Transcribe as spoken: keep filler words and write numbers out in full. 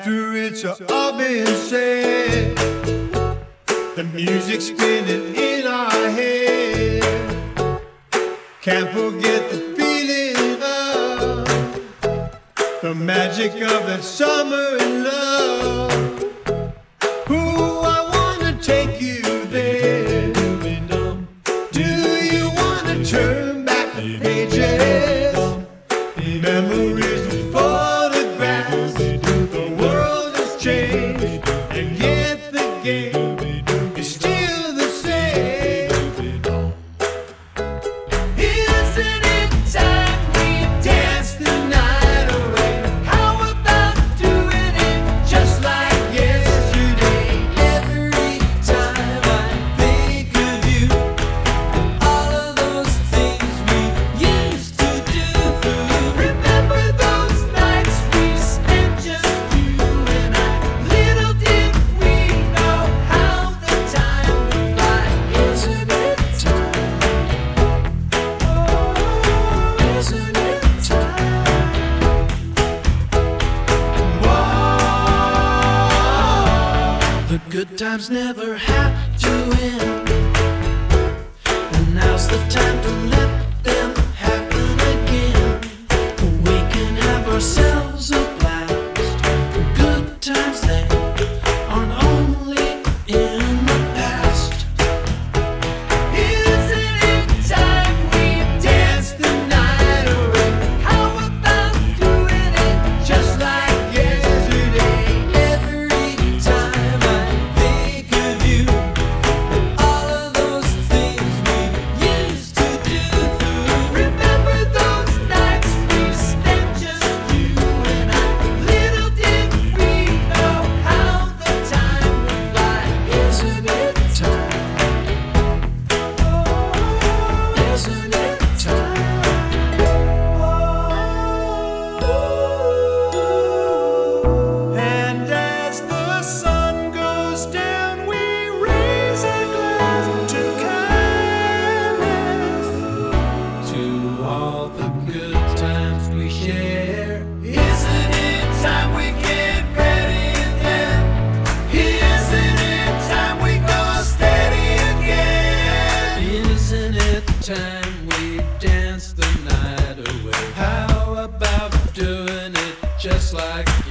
After it's all been said, the music's spinning in our head. Can't forget the feeling of the magic of that summer in love. Ooh, I wanna take you there. Do you wanna turn back the pages? Memories and photographs. The world has changed, and yet the game is still the same. Isn't it time we dance the night away? How about doing it just like yesterday? Every time I think of you, all of those things we used to do. Remember those nights we spent just you and I? Little did we know how the time would fly. Isn't it time? Isn't it time? Whoa. The good times never have to end, and now's the time to let them happen again. We can have ourselves a blast. Good times, they aren't only in the past. Isn't it time we dance the night away? How about doing it just like yesterday? Every time I think of you, all of those things we used to do. Remember those nights we spent just you and I? Little did we know how the time would fly. Isn't it time? Isn't it time? And as the sun goes down, we raise a glass to kindness, To all the good times we share. Isn't it time we get ready again? Isn't it time we go steady again? Isn't it time we dance the night away? How about doing it just like